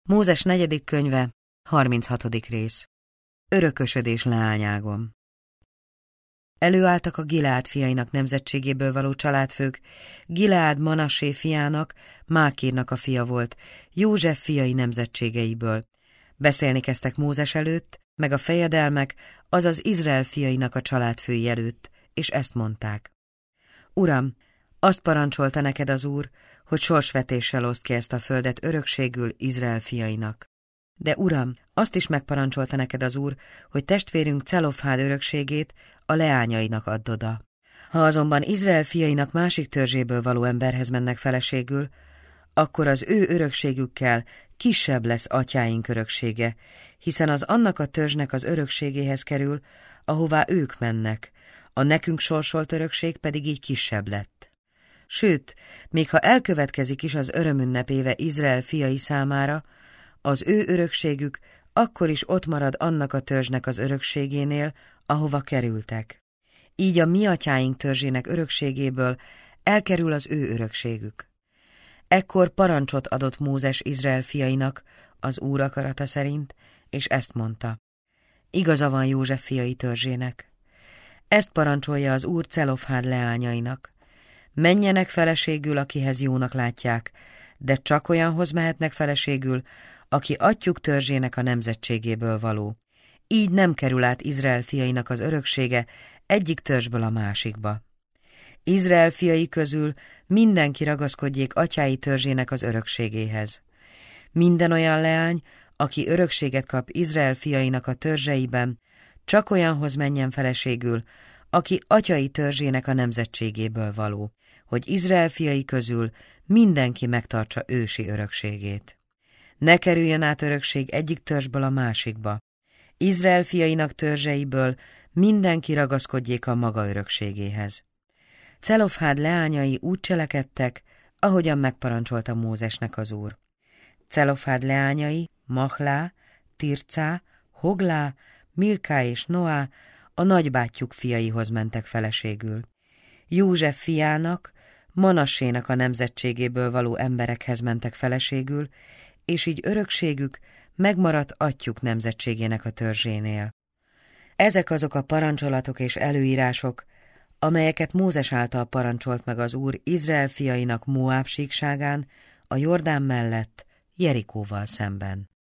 Mózes 4. könyve, 36. rész. Örökösödés leányágom. Előálltak a Gileád fiainak nemzetségéből való családfők. Gileád Manassé fiának, Mákírnak a fia volt, József fiai nemzetségeiből. Beszélni kezdtek Mózes előtt, meg a fejedelmek, azaz Izrael fiainak a családfői előtt, és ezt mondták. Uram, azt parancsolta neked az Úr, hogy sorsvetéssel oszd ki ezt a földet örökségül Izrael fiainak. De Uram, azt is megparancsolta neked az Úr, hogy testvérünk Celofhád örökségét a leányainak add oda. Ha azonban Izrael fiainak másik törzséből való emberhez mennek feleségül, akkor az ő örökségükkel kisebb lesz atyáink öröksége, hiszen az annak a törzsnek az örökségéhez kerül, ahová ők mennek, a nekünk sorsolt örökség pedig így kisebb lett. Sőt, még ha elkövetkezik is az örömünnep éve Izrael fiai számára, az ő örökségük akkor is ott marad annak a törzsnek az örökségénél, ahova kerültek. Így a mi atyáink törzsének örökségéből elkerül az ő örökségük. Ekkor parancsot adott Mózes Izrael fiainak az Úr akarata szerint, és ezt mondta. Igaza van József fiai törzsének. Ezt parancsolja az Úr Celofhád leányainak. Menjenek feleségül, akihez jónak látják, de csak olyanhoz mehetnek feleségül, aki atyjuk törzsének a nemzetségéből való. Így nem kerül át Izrael fiainak az öröksége egyik törzsből a másikba. Izrael fiai közül mindenki ragaszkodjék atyái törzsének az örökségéhez. Minden olyan leány, aki örökséget kap Izrael fiainak a törzseiben, csak olyanhoz menjen feleségül, aki atyai törzsének a nemzetségéből való, hogy Izrael fiai közül mindenki megtartsa ősi örökségét. Ne kerüljön át örökség egyik törzsből a másikba. Izrael fiainak törzseiből mindenki ragaszkodjék a maga örökségéhez. Celofhád leányai úgy cselekedtek, ahogyan megparancsolta Mózesnek az Úr. Celofhád leányai, Mahlá, Tircá, Hoglá, Milká és Noá a nagybátyjuk fiaihoz mentek feleségül. József fiának, Manassénak a nemzetségéből való emberekhez mentek feleségül, és így örökségük megmaradt atyjuk nemzetségének a törzsénél. Ezek azok a parancsolatok és előírások, amelyeket Mózes által parancsolt meg az Úr Izrael fiainak Moáb síkságán, a Jordán mellett, Jerikóval szemben.